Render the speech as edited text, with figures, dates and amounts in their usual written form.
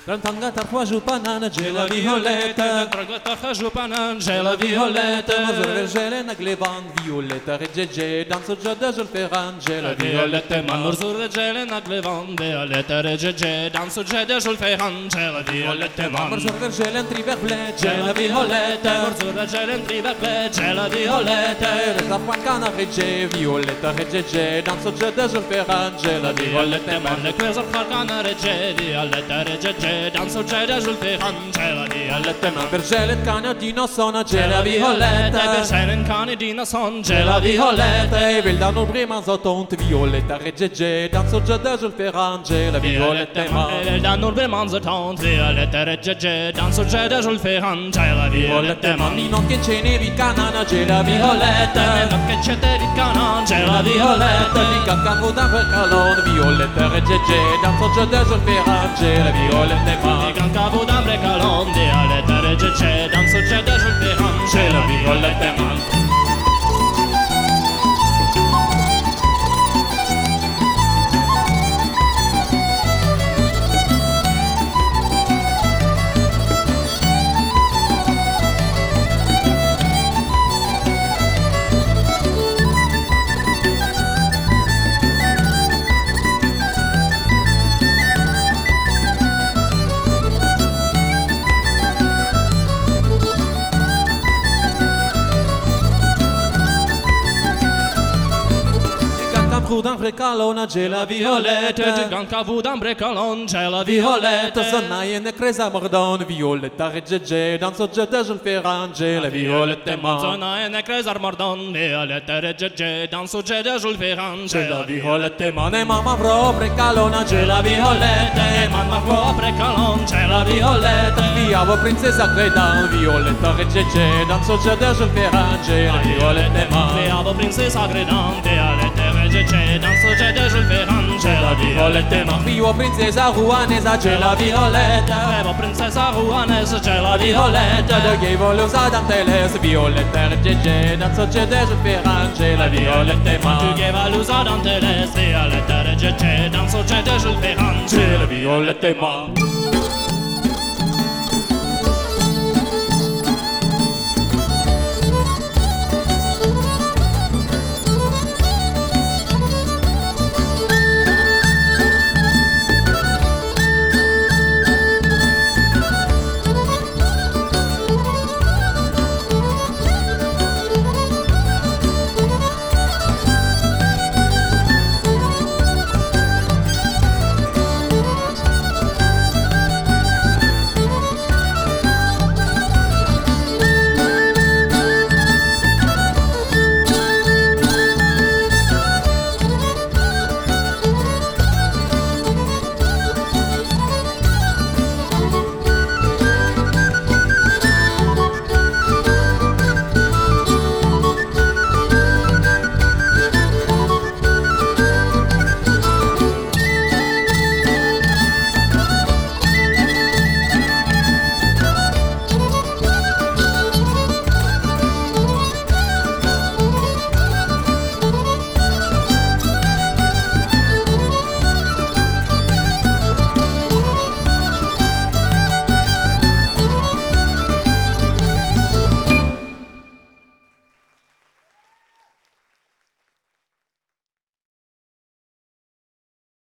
Tanga tarquajo panangela violetta, tarquajo panangela violetta, Mazurgele naglevan violetta, regge danzo giada sul ferangela violetta, Mazurgele naglevan violetta, regge danzo giada sul ferangela violetta, Mazurgele triverble, la violetta, Mazurgele triverble, la violetta, la pancana regge violetta, regge danzo giada sul ferangela violetta, le quesa pancana regge violetta, regge danzo giada sul ferangela violetta, Vergelet canadina sona gela violetta, Vergelet canadina son gela violetta, e vel danno prima zotont violetta, regge danzo giada sul ferangela violetta, e danno prima zotont violetta, regge danzo giada sul ferangela violetta, ni non che ce ne canana gela violetta, non che ce ne canana gela violetta, li cancavo da per calon violetta, regge danzo giada sul ferangela violetta, li cancavo da per calon violetta, regge danzo giada sul ferangela violetta. Vudan precalona gela violetta, Ganca vudan brecalon gela violetta, Sonaie ne creza mordon violetta, regge danzo giada sul ferangela violetta, Sonaie ne creza mordon violetta, regge danzo giada sul ferangela violetta, ne mamma pro precalona gela violetta, mamma pro precalon gela violetta, viavo princesa credan violetta, regge danzo giada sul ferangela violetta, viavo princesa credan violetta, regge danzo giada sul ferangela violetta, vivo princesa ruanesa gela violetta, vivo princesa ruanesa gela violetta, da che voglio danteles violetta, regge danzo giada sul ferangela violetta, tu che valusa danteles violetta, regge danzo giada sul ferangela violetta.